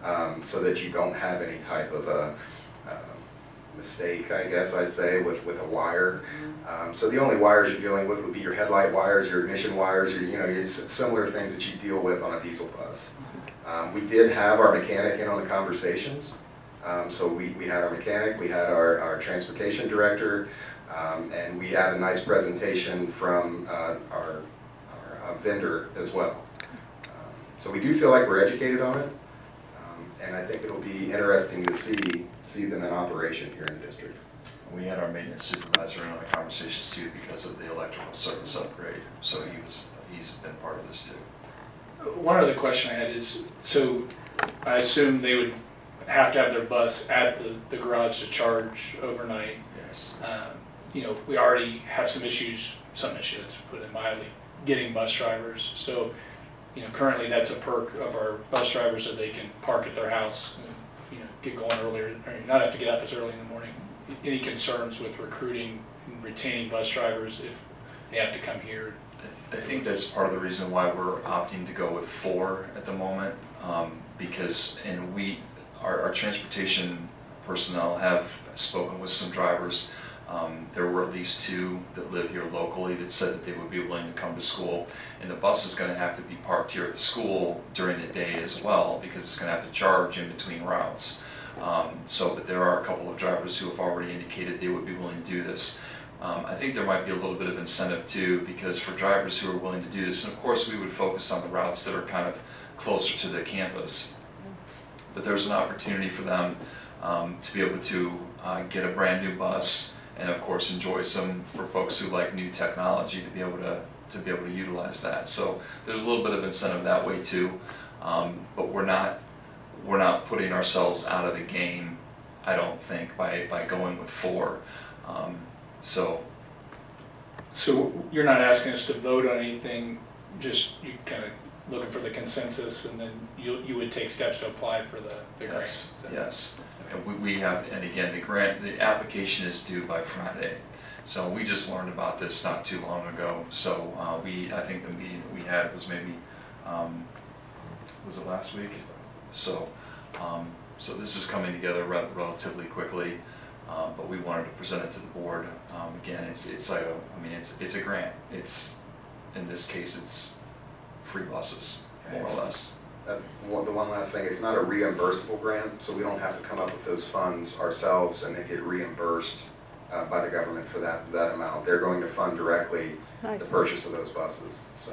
um, so that you don't have any type of a um, mistake, I guess I'd say, with, with a wire. Um, so the only wires you're dealing with would be your headlight wires, your ignition wires, your, you know, your s- similar things that you deal with on a diesel bus. Um, we did have our mechanic in on the conversations. Um, so we, we had our mechanic, we had our, our transportation director, um, and we had a nice presentation from uh, our, our uh, vendor as well. Um, so we do feel like we're educated on it, um, and I think it'll be interesting to see, see them in operation here in the district. We had our maintenance supervisor in on the conversations too because of the electrical service upgrade, so he was, he's been part of this too. One other question I had is, so I assume they would have to have their bus at the, the garage to charge overnight. Yes. Um, you know, we already have some issues, some issues, put it mildly, getting bus drivers. So, you know, currently that's a perk of our bus drivers that they can park at their house and, you know, get going earlier, or not have to get up as early in the morning. Any concerns with recruiting and retaining bus drivers if they have to come here? I th- I think that's part of the reason why we're opting to go with four at the moment, um, because, and we, our, our transportation personnel have spoken with some drivers. Um, there were at least two that live here locally that said that they would be willing to come to school. And the bus is going to have to be parked here at the school during the day as well, because it's going to have to charge in between routes. Um, so, but there are a couple of drivers who have already indicated they would be willing to do this. Um, I think there might be a little bit of incentive too, because for drivers who are willing to do this, and of course we would focus on the routes that are kind of closer to the campus, but there's an opportunity for them um, to be able to uh, get a brand new bus, and of course enjoy some, for folks who like new technology, to be able to to be able to utilize that. So there's a little bit of incentive that way too, um, but we're not we're not putting ourselves out of the game, I don't think, by by going with four. Um, so. So you're not asking us to vote on anything, just you kind of looking for the consensus, and then you you would take steps to apply for the, the grant? Yes, Is that- yes. And we, we have, and again, the grant, the application is due by Friday. So we just learned about this not too long ago. So uh, we, I think the meeting that we had was maybe, um, was it last week? So, um, so this is coming together rel- relatively quickly, uh, but we wanted to present it to the board. Um, again, it's it's like a, I mean, it's it's a grant. It's, in this case, it's free buses, more or less. Uh, one- The one last thing, it's not a reimbursable grant, so we don't have to come up with those funds ourselves and then get reimbursed uh, by the government for that, that amount. They're going to fund directly Nice. the purchase of those buses, so.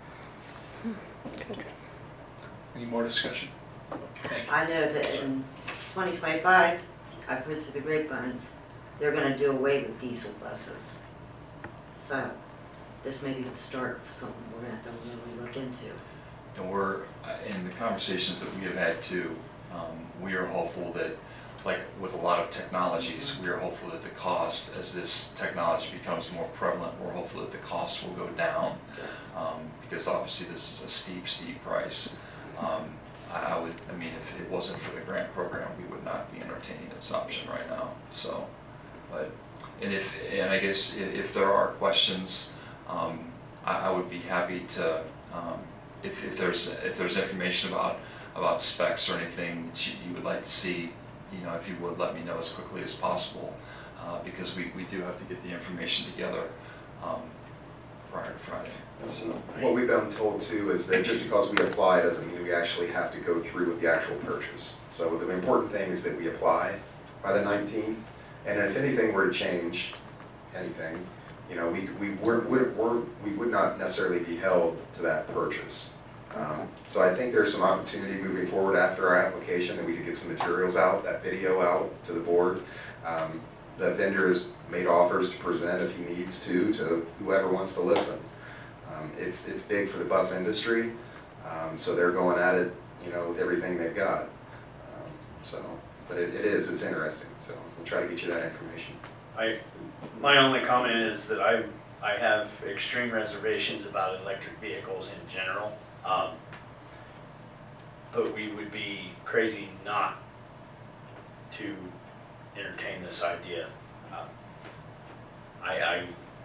Good. Any more discussion? Thank you. I know that in twenty twenty-five, I've heard through the grapevines, they're gonna do away with diesel buses. So, this may be the start of something we're gonna have to really look into. And we're, uh, in the conversations that we have had too, um, we are hopeful that, like with a lot of technologies, we are hopeful that the cost, as this technology becomes more prevalent, we're hopeful that the cost will go down. Um, because obviously this is a steep, steep price. Um, I, I would, I mean, if it wasn't for the grant program, we would not be entertaining this option right now, so. But, and if, and I guess if, if there are questions, um, I, I would be happy to, um, if, if there's, if there's information about, about specs or anything that you, you would like to see, you know, if you would let me know as quickly as possible, uh, because we, we do have to get the information together, um, prior to Friday. So what we've been told too is that just because we apply doesn't mean we actually have to go through with the actual purchase. So the important thing is that we apply by the nineteenth, and if anything were to change, anything, you know, we, we, we're, we're, we're, we would not necessarily be held to that purchase. Um, so I think there's some opportunity moving forward after our application that we could get some materials out, that video out to the board. Um, the vendor has made offers to present if he needs to, to whoever wants to listen. Um, it's, it's big for the bus industry, um, so they're going at it, you know, with everything they've got. Um, so, but it, it is, it's interesting, so we'll try to get you that information. I, my only comment is that I, I have extreme reservations about electric vehicles in general. Um, but we would be crazy not to entertain this idea. Um, I, I,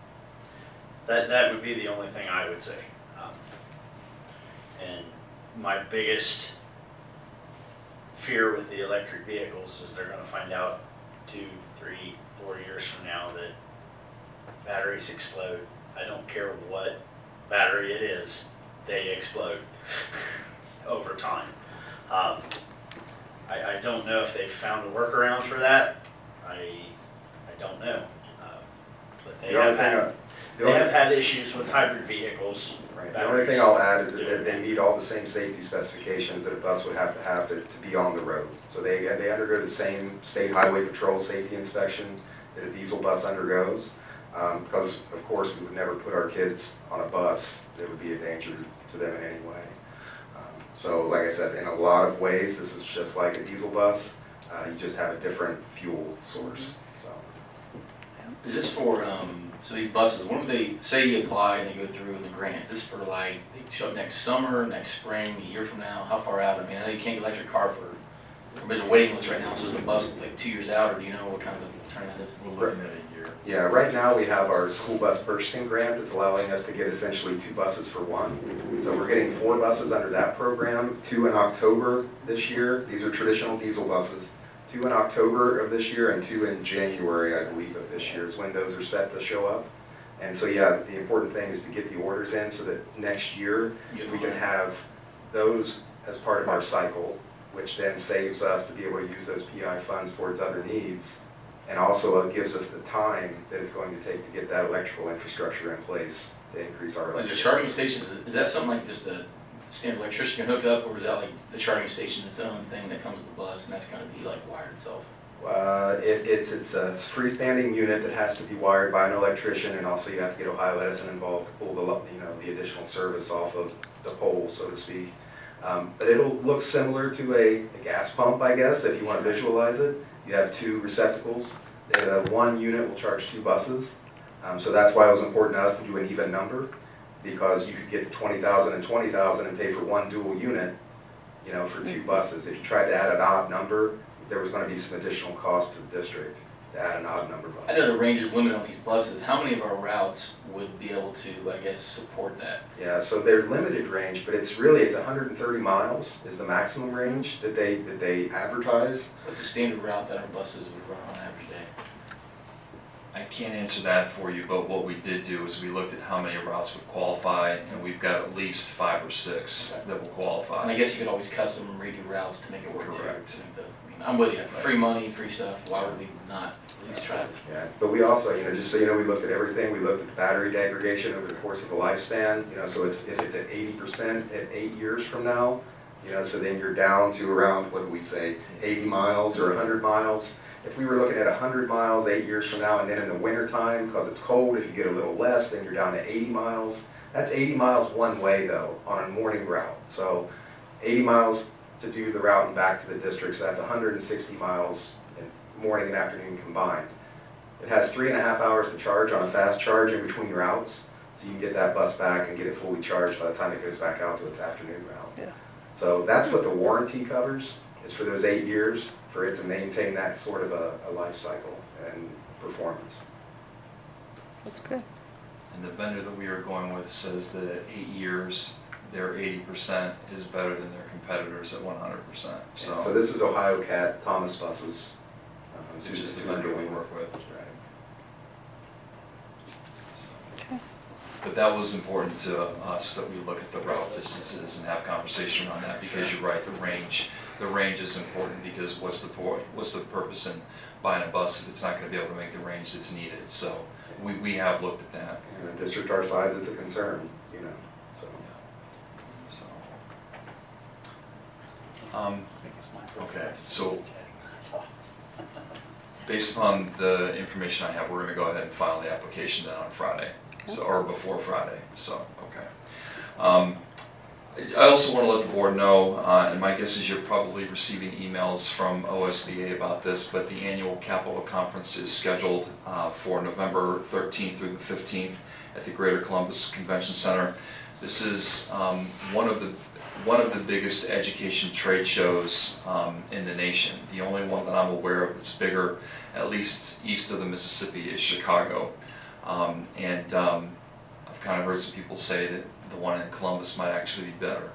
that, that would be the only thing I would say. Um, and my biggest fear with the electric vehicles is they're gonna find out two, three, four years from now that batteries explode. I don't care what battery it is, they explode over time. Um, I, I don't know if they've found a workaround for that. I, I don't know. Uh, But they The only have thing, I- had, the they only- have had issues with hybrid vehicles. Right. The only thing I'll add is that batteries. they- they meet all the same safety specifications that a bus would have to have to, to be on the road. So they, they undergo the same state highway patrol safety inspection that a diesel bus undergoes. Um, because of course we would never put our kids on a bus that would be a danger to them in any way. Um, So like I said, in a lot of ways, this is just like a diesel bus. Uh, you just have a different fuel source, so. Is this for, um, so these buses, when would they, say you apply and they go through the grant, is this for like, they show up next summer, next spring, a year from now, how far out? I mean, I know you can't get electric car for, there's a waiting list right now, so is the bus like two years out, or do you know what kind of alternative? We're looking at a year. Yeah, right now we have our school bus purchasing grant that's allowing us to get essentially two buses for one. So we're getting four buses under that program, two in October this year. These are traditional diesel buses. Two in October of this year and two in January, I believe, of this year is when those are set to show up. And so, yeah, the important thing is to get the orders in so that next year we can have those as part of our cycle, which then saves us to be able to use those P I funds towards other needs. And also it gives us the time that it's going to take to get that electrical infrastructure in place to increase our Is electric. there charging stations, is that something like just a standard electrician can hook up, or is that like the charging station its own thing that comes with the bus, and that's gonna be like wired itself? Uh, it, it's, it's a freestanding unit that has to be wired by an electrician, and also you have to get Ohio Edison involved to pull the, lo- you know, the additional service off of the pole, so to speak. Um, but it'll look similar to a, a gas pump, I guess, if you want to visualize it. You have two receptacles. Uh, one unit will charge two buses. Um, so that's why it was important to us to do an even number, because you could get twenty thousand and twenty thousand and pay for one dual unit, you know, for two buses. If you tried to add an odd number, there was going to be some additional cost to the district to add an odd number bus. I know the range is limited on these buses, how many of our routes would be able to, I guess, support that? Yeah, so they're limited range, but it's really, it's one hundred thirty miles is the maximum range that they, that they advertise. What's the standard route that our buses would run on an average day? I can't answer that for you, but what we did do is we looked at how many routes would qualify, and we've got at least five or six that will qualify. And I guess you could always custom redo routes to make it work too. Correct. to make the- I mean, I'm with you, for free money, free stuff, why would we not at least try to? Yeah, but we also, you know, just so you know, we looked at everything. We looked at the battery degradation over the course of the lifespan, you know, so it's, if it's at eighty percent at eight years from now, you know, so then you're down to around, what do we say, eighty miles or one hundred miles. If we were looking at one hundred miles eight years from now, and then in the wintertime, because it's cold, if you get a little less, then you're down to eighty miles. That's eighty miles one way, though, on a morning route. So eighty miles to do the route and back to the district, so that's one hundred sixty miles in morning and afternoon combined. It has three and a half hours to charge on a fast charge in between routes, so you can get that bus back and get it fully charged by the time it goes back out to its afternoon route. Yeah. So that's what the warranty covers, is for those eight years, for it to maintain that sort of a, a life cycle and performance. That's good. And the vendor that we are going with says that at eight years, their eighty percent is better than their competitors at one hundred percent. And so this is Ohio Cat Thomas buses. uh, Which is the who we're vendor we dealing work with. Right. Okay. But that was important to us, that we look at the route distances and have conversation on that, because you're right, the range, the range is important, because what's the point, what's the purpose in buying a bus if it's not gonna be able to make the range that's needed? So we, we have looked at that. In a district our size, it's a concern, you know, so. So, um, okay, so based upon the information I have, we're gonna go ahead and file the application then on Friday, so, or before Friday, so, okay. Um, I also want to let the board know, uh, and my guess is you're probably receiving emails from O S B A about this, but the annual Capital Conference is scheduled uh, for November thirteenth through the fifteenth at the Greater Columbus Convention Center. This is um, one of the one of the biggest education trade shows um, in the nation. The only one that I'm aware of that's bigger, at least east of the Mississippi, is Chicago. Um, and um, I've kind of heard some people say that the one in Columbus might actually be better.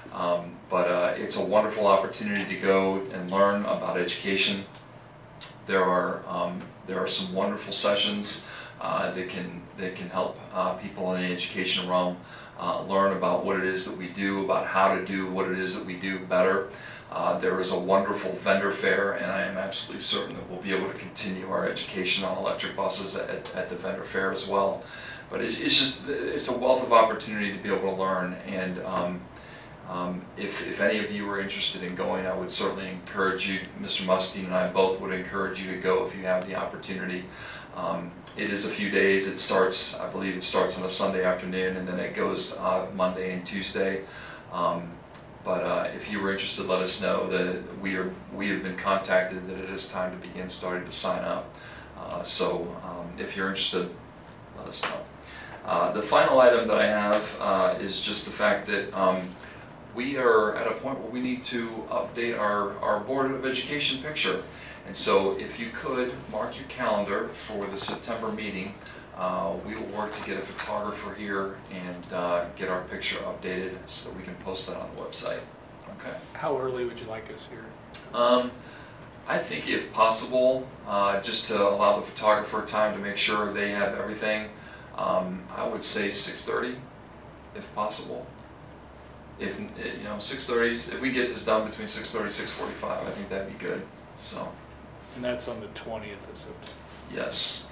Um, but uh, it's a wonderful opportunity to go and learn about education. There are um, there are some wonderful sessions uh, that can that can help uh, people in the education realm uh, learn about what it is that we do, about how to do what it is that we do better. Uh, there is a wonderful vendor fair, and I am absolutely certain that we'll be able to continue our education on electric buses at, at the vendor fair as well. But it's, it's just it's a wealth of opportunity to be able to learn, and um, Um, if, if any of you are interested in going, I would certainly encourage you, Mister Mustine and I both would encourage you to go if you have the opportunity. Um, it is a few days. It starts, I believe it starts on a Sunday afternoon, and then it goes uh, Monday and Tuesday. Um, but uh, if you were interested, let us know. That we are we have been contacted that it is time to begin starting to sign up. Uh, so um, if you're interested, let us know. Uh, the final item that I have uh, is just the fact that um, we are at a point where we need to update our, our Board of Education picture. And so if you could, mark your calendar for the September meeting. Uh, we will work to get a photographer here and uh, get our picture updated so that we can post that on the website. Okay. How early would you like us here? Um, I think if possible, uh, just to allow the photographer time to make sure they have everything, um, I would say six thirty, if possible. If, you know, six thirty, if we get this done between six thirty and six forty-five, I think that'd be good, so, And that's on the twentieth of September. yes.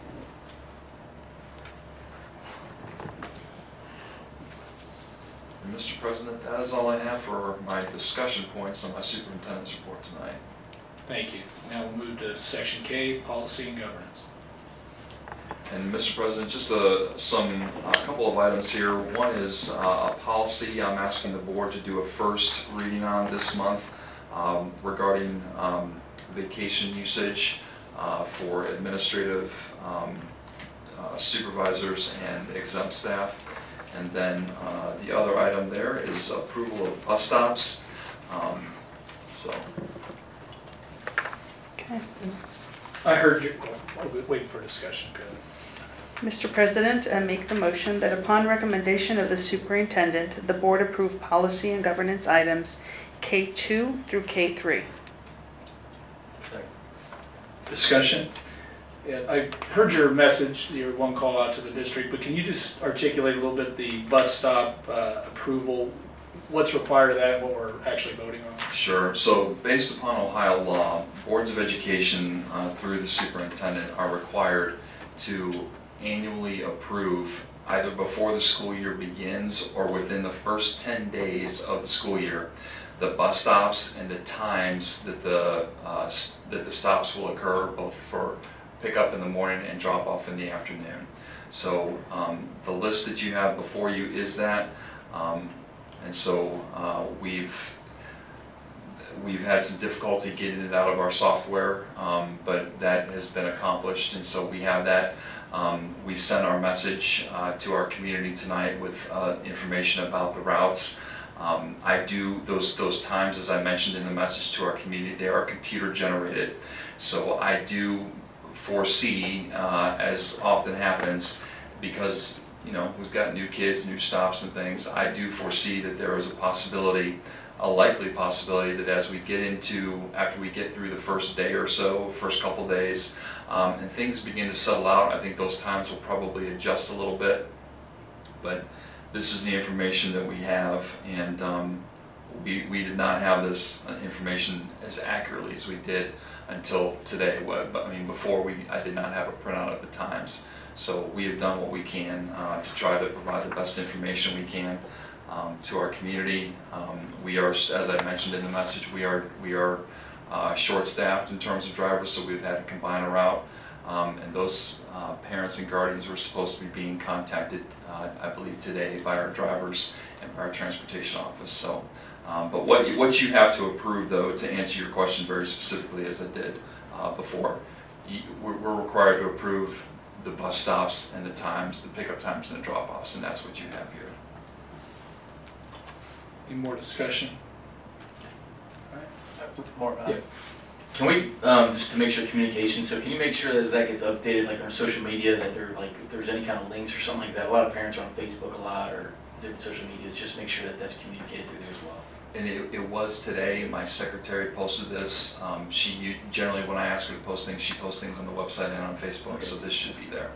And Mister President, that is all I have for my discussion points on my superintendent's report tonight. Thank you. Now we'll move to section K, policy and governance. And Mister President, just a, some, a couple of items here. One is uh, a policy I'm asking the board to do a first reading on this month um, regarding um, vacation usage uh, for administrative um, uh, supervisors and exempt staff. And then uh, the other item there is approval of bus stops. Um, so. Okay. I heard you, oh, we'll wait for discussion, good. Mister President, I make the motion that upon recommendation of the superintendent, the board approve policy and governance items K two through K three. Discussion? Yeah, I heard your message, your one call out to the district, but can you just articulate a little bit the bus stop uh, approval? What's required of that and what we're actually voting on? Sure. So based upon Ohio law, boards of education uh, through the superintendent are required to annually approve either before the school year begins or within the first ten days of the school year the bus stops and the times that the uh, that the stops will occur, both for pickup in the morning and drop off in the afternoon. So um, the list that you have before you is that, um, and so uh, we've we've had some difficulty getting it out of our software, um, but that has been accomplished, and so we have that. Um, we sent our message uh, to our community tonight with uh, information about the routes. Um, I do those those times, as I mentioned in the message to our community, they are computer generated. So I do foresee, uh, as often happens, because you know we've got new kids, new stops and things. I do foresee that there is a possibility, a likely possibility, that as we get into after we get through the first day or so, first couple days, um, and things begin to settle out, I think those times will probably adjust a little bit. But this is the information that we have, and um, we, we did not have this information as accurately as we did until today. But I mean, before we, I did not have a printout of the times. So we have done what we can uh, to try to provide the best information we can um, to our community. Um, we are, as I mentioned in the message, we are we are uh, short-staffed in terms of drivers, so we've had to combine a route. Um, and those uh, parents and guardians were supposed to be being contacted, uh, I believe, today by our drivers and by our transportation office. So, um, but what you, what you have to approve, though, to answer your question very specifically, as I did uh, before, you, we're, we're required to approve the bus stops and the times, the pickup times and the drop-offs, and that's what you have here. Any more discussion? More, uh, Yeah. Can we, um, just to make sure communication, so can you make sure that that gets updated, like on social media, that there, like, if there's any kind of links or something like that? A lot of parents are on Facebook a lot, or different social medias, just make sure that that's communicated through there as well. And it, it was today, my secretary posted this. Um, she, u- generally when I ask her to post things, she posts things on the website and on Facebook, so this should be there.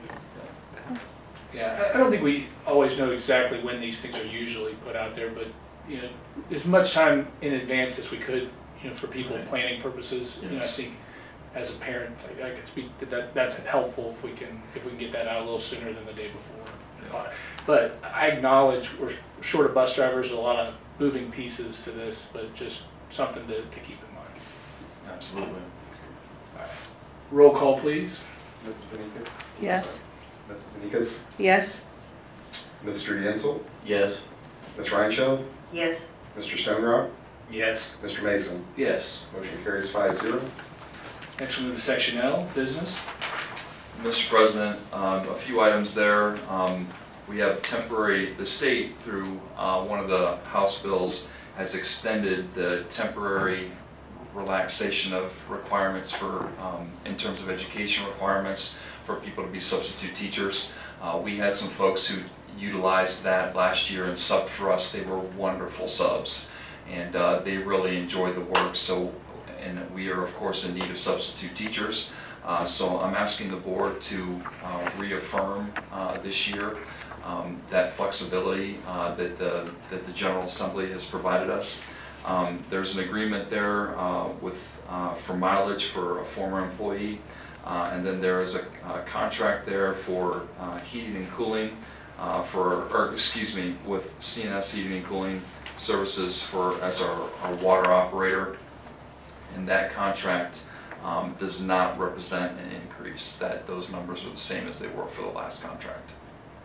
Yeah, I I don't think we always know exactly when these things are usually put out there, but, you know, as much time in advance as we could, you know, for people Right. planning purposes. You know, I Yes. think as a parent, I, I could speak that, that that's helpful if we can, if we can get that out a little sooner than the day before. Yeah. But I acknowledge we're short of bus drivers, a lot of moving pieces to this, but just something to, to keep in mind. Absolutely. Roll call, please. Missus Anikas? Yes. Missus Anikas? Yes. Mister Yensel? Yes. Miz Reinfeld? Yes, Mister Stonerock? Yes. Mister Mason? Yes. Motion carries five zero. Next we'll move to section L, business. Mister President, um, a few items there. Um, We have temporary, the state through uh, one of the House bills has extended the temporary relaxation of requirements for, um, in terms of education requirements for people to be substitute teachers. Uh, We had some folks who utilized that last year and subbed for us. They were wonderful subs, and uh, they really enjoyed the work. So, and we are of course in need of substitute teachers. Uh, So I'm asking the board to uh, reaffirm uh, this year um, that flexibility uh, that the, that the General Assembly has provided us. Um, There's an agreement there uh, with, uh, for mileage for a former employee, uh, and then there is a a contract there for uh, heating and cooling uh, for, or excuse me, with C N S Heating and Cooling Services for, as our, our water operator. And that contract um, does not represent an increase, that those numbers are the same as they were for the last contract.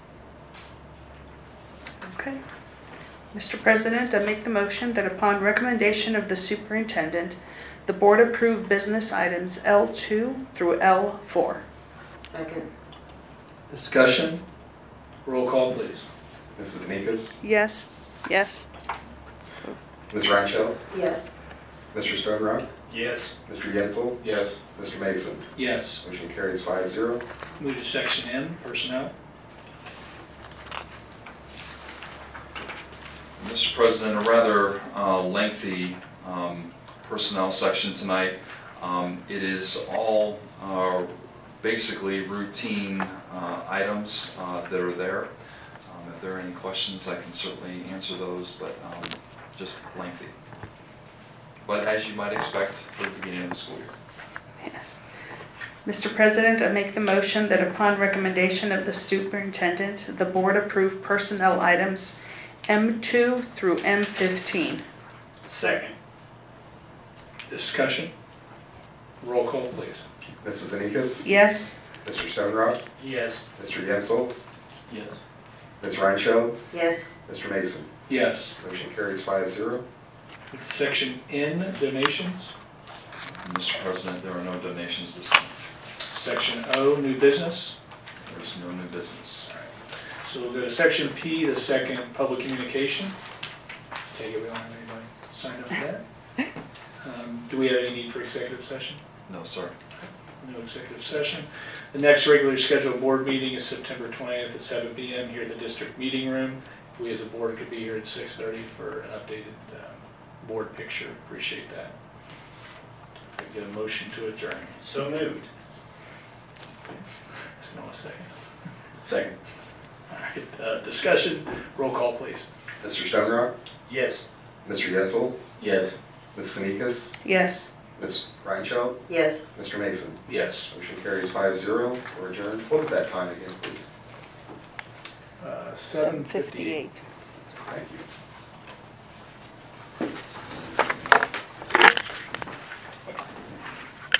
Okay. Mister President, I make the motion that upon recommendation of the superintendent, the board approve business items L two through L four. second, Discussion. Roll call, please. Missus Anikas? Yes. Yes. Miz Reinfeld? yes, Mister Stonerock? Yes. Mister Yensel? Yes. Mister Mason? Yes. Motion carries five zero. Move to section M, personnel. Mister President, a rather uh, lengthy um, personnel section tonight. Um, It is all uh, basically routine uh, items uh, that are there. Um, If there are any questions, I can certainly answer those, but um, just lengthy. But as you might expect for the beginning of the school year. Yes. Mister President, I make the motion that upon recommendation of the superintendent, the board approve personnel items M two through M fifteen. Second. Discussion. Roll call, please. Missus Anikas? Yes. Mister Stonerock? Yes. Mister Yensel? Yes. Miz Reinfeld? yes, Mister Mason? Yes. Motion carries five zero. Move to section N, donations. Mister President, there are no donations this month. Section O, new business. There's no new business. So we'll go to section P, the second, public communication. Take it we don't have anybody signed up for that. Um, Do we have any need for executive session? No, sir. No executive session. The next regularly scheduled board meeting is September twentieth at seven p m here in the district meeting room. If we as a board could be here at six thirty for an updated um, board picture, appreciate that. If I could get a motion to adjourn. So moved. Just know a second. Second. All right, uh, discussion, roll call, please. Mister Stonerock? Yes. Mister Yensel? Yes. Missus Anikas? Yes. Miz Reinfeld? yes. Mister Mason? Yes. Motion carries five zero. We're adjourned. What was that time again, please? Uh, seven fifty-eight. fifty-eight. Thank you.